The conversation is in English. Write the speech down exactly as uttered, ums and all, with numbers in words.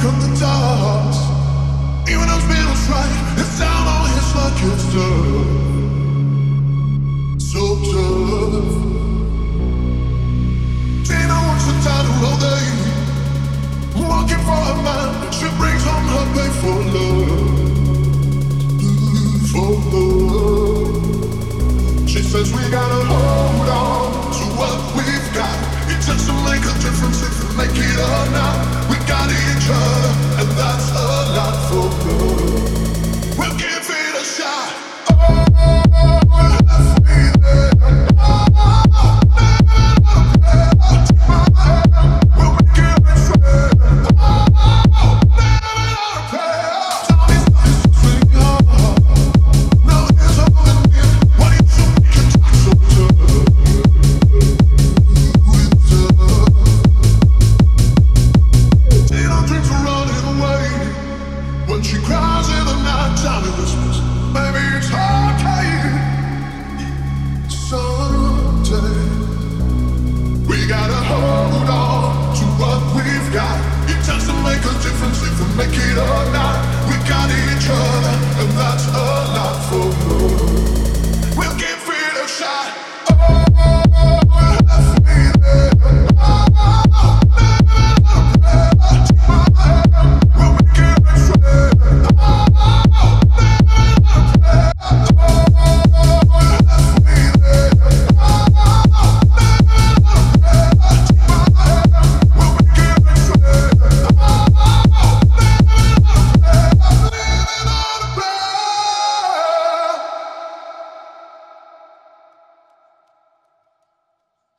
on the dogs. Even those middles right, it's down on his luck, it's tough. So tough. Tina wants a title all day. Walking for a man, she brings home her pay for love. For love. She says we gotta hold on to what we've got. It just to make a difference if we make it or not.